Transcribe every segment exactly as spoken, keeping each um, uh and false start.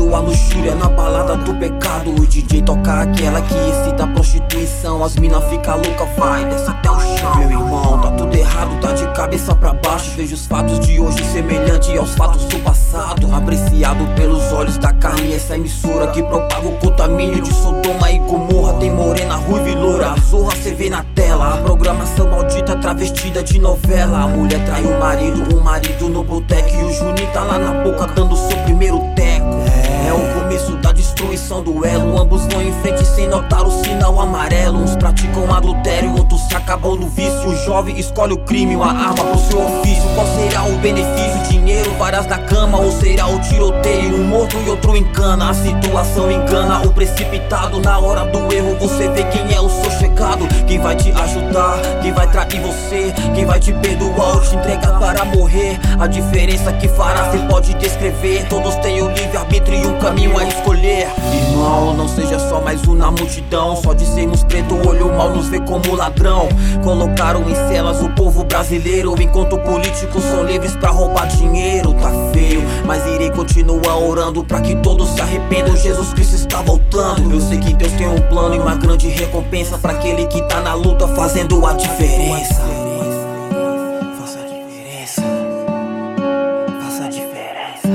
vivendo a luxúria na balada do pecado. O D J toca aquela que excita a prostituição. As mina fica louca, vai, desce até o chão. Meu irmão, tá tudo errado, tá de cabeça pra baixo. Vejo os fatos de hoje semelhante aos fatos do passado. Apreciado pelos olhos da carne, essa emissora que propaga o contamínio de Sodoma e Gomorra. Tem morena, ruiva e loura, zorra cê vê na tela. A programação maldita travestida de novela. A mulher trai o marido, o marido no boteco, e o Juninho tá lá na boca dando seu primeiro teco. É o começo da destruição do elo. Ambos vão em frente sem notar o sinal amarelo. Uns praticam adultério, outros se acabam no vício. O jovem escolhe o crime, uma arma pro seu ofício. Qual será o benefício? Dinheiro, varas na cama, ou será o tiroteio? Um morto e outro encana. A situação engana o precipitado. Na hora do erro você vê quem é o seu chegado. Quem vai te ajudar, quem vai trair você, quem vai te perdoar ou te entregar para morrer. A diferença que fará cê pode descrever. Todos têm o livre-arbítrio e um caminho a escolher. Irmão, não seja só mais um na multidão. Só de sermos preto, o olho mal nos vê como ladrão. Colocaram em celas o povo brasileiro, enquanto políticos são livres pra roubar dinheiro. Tá feio, mas irei continuar orando pra que todos se arrependam. Jesus Cristo está voltando. Eu sei que Deus tem um plano e uma grande recompensa pra aquele que tá na luta fazendo a diferença. Faça a diferença. Faça a diferença.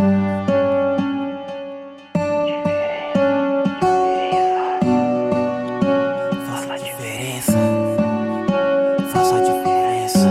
Faça a diferença. Faça a diferença.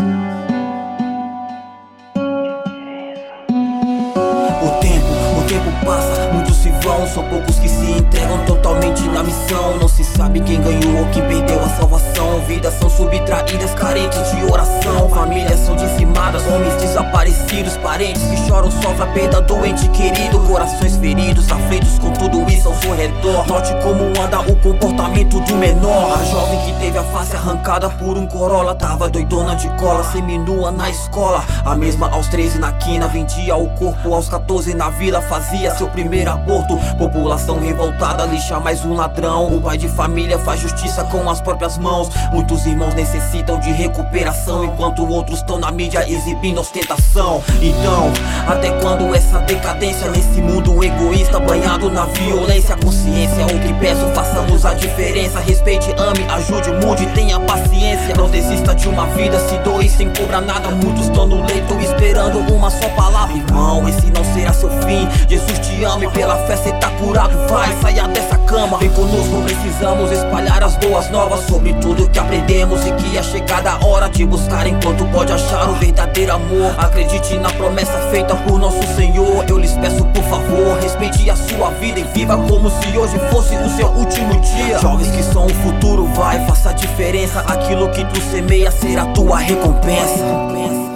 O tempo, o tempo passa, muitos se vão. São poucos que se entregam totalmente na missão. Não se sabe quem ganhou ou quem perdeu a salvação. Vidas são subtraídas, carentes de oração. Famílias são dizimadas, homens desaparecidos. Parentes que choram, sofrem a perda do ente querido. Corações feridos, aflitos com tudo isso ao seu redor. Note como anda o comportamento do menor. A jovem que teve a face arrancada por um Corolla tava doidona de cola, seminua na escola. A mesma aos treze na quina, vendia o corpo. Aos quatorze na vila fazia seu primeiro aborto. População revoltada, lixa mais um ladrão. O pai de família faz justiça com as próprias mãos. Muitos irmãos necessitam de recuperação, enquanto outros estão na mídia exibindo ostentação. Então, até quando essa decadência nesse mundo egoísta, banhado na violência? Consciência, o que peço, façamos a diferença. Respeite, ame, ajude, mude, tenha paciência. Não desista de uma vida, se doe sem cobrar nada. Muitos estão no leito esperando uma só palavra. Irmão, esse não será seu fim. Jesus te ama e pela fé cê tá curado. Vai, saia dessa cama, vem conosco, precisamos espalhar as boas novas sobre tudo que aprendemos, e que é chegada a hora de buscar enquanto pode achar o verdadeiro amor. Acredite na promessa feita por nosso Senhor. Eu lhes peço por favor, respeite a sua vida e viva como se hoje fosse o seu último dia. Jovens que são o futuro, vai, faça a diferença. Aquilo que tu semeia será tua recompensa.